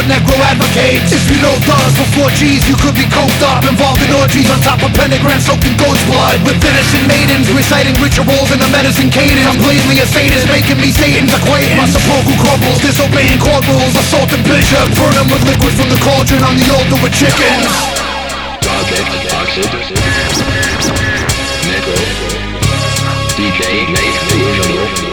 Negro advocates. If you know thugs for 4Gs, you could be coked up, involved in orgies on top of pentagrams soaked in goat's blood, with innocent maidens reciting rituals in a medicine cadence. I'm blatantly a sadist, making me Satan's acquaintance. My sepulchre crumbles, disobeying court rules, assaulting bishops, burn them with liquid from the cauldron on the altar with chickens. Toxic, Negro, DJ, Delusional.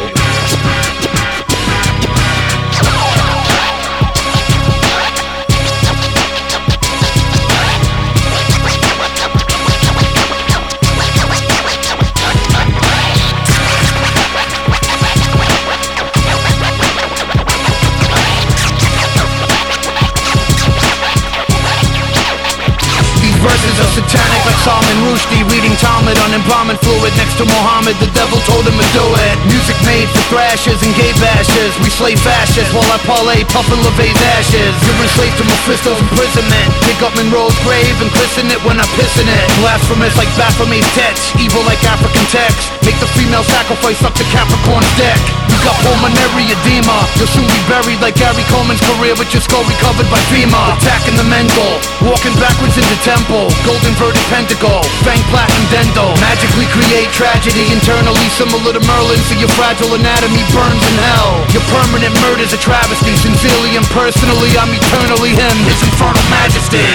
Verses are satanic like Salman Rushdie, reading Talmud on embalming fluid next to Muhammad. The devil told him to do it. Music made for thrashers and gay bashers. We slay fascists while I parlay puffin' LaVey's ashes. You're enslaved to Mephisto's imprisonment. Dig up Monroe's grave and christen it when I piss in it. Blasphemous like Baphomet's text, evil like African text. Make the female sacrifice up to Capricorn's deck. You got pulmonary edema, you'll soon be buried like Gary Coleman's career with your skull recovered by FEMA. Attacking the mental, walking backwards into temple. Gold inverted pentacle, fang platinum dendo. Magically create tragedy internally, similar to Merlin, so your fragile anatomy burns in hell. Your permanent murder's a travesty. Sincerely and personally, I'm eternally him, his infernal majesty.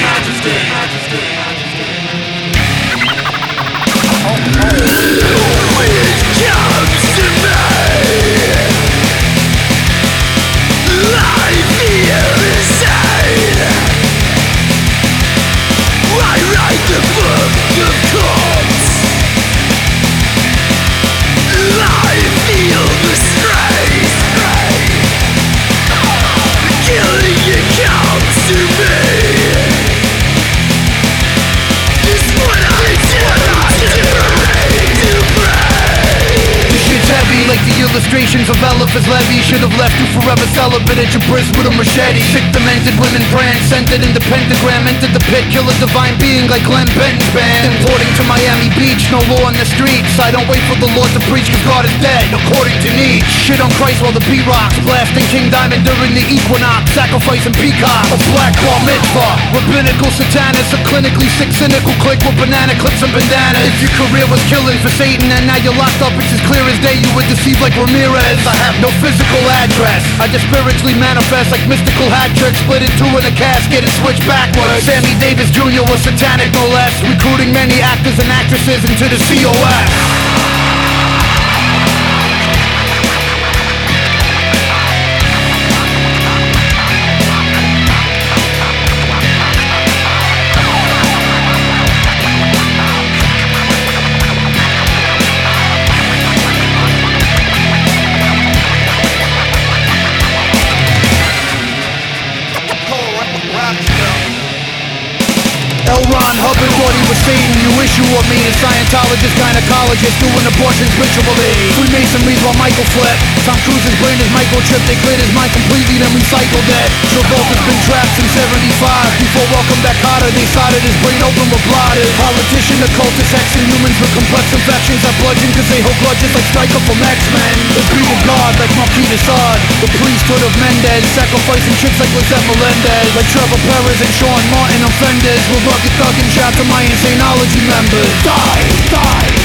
Like the illustrations of Eliphaz Levi, should have left you forever celibate at your bris with a machete. Sick, demented women transcended in the pentagram, entered the pit, kill a divine being like Glenn Benton's band. Importing to Miami Beach, no law on the streets. I don't wait for the Lord to preach cause God is dead, according to Nietzsche. Shit on Christ while the B-Rocks blasting King Diamond during the equinox, sacrificing peacock. A black bar mitzvah, rabbinical satanists, a clinically sick cynical clique with banana clips and bandanas. If your career was killing for Satan and now you're locked up, it's as clear as day you would deceived like Ramirez. I have no physical address, I just spiritually manifest like mystical hat trick, split in two in a casket and switch backwards. Sammy Davis Jr. was satanic no less, recruiting many actors and actresses into the COS. L. Ron Hubbard thought he was Satan. You issue of me a Scientologist, gynecologist doing abortions ritually. Freemasonry while Michael flipped. Tom Cruise's brain is microchipped. They cleared his mind completely, then recycled it. Travolta's been trapped since 75. Before Welcome Back Carter, they sodded his brain open with blotters. Politician, occultist, hexing humans with complex infections. I bludgeon cause they hold grudges like Stryker from X-Men. The beat of God like Marquis de Sade. The priesthood of Mendez, sacrificing chicks like Lizette Melendez. Like Trevor Perez and Sean Martin offenders. We're rugged thugging, shout to my insanology members. Die, die.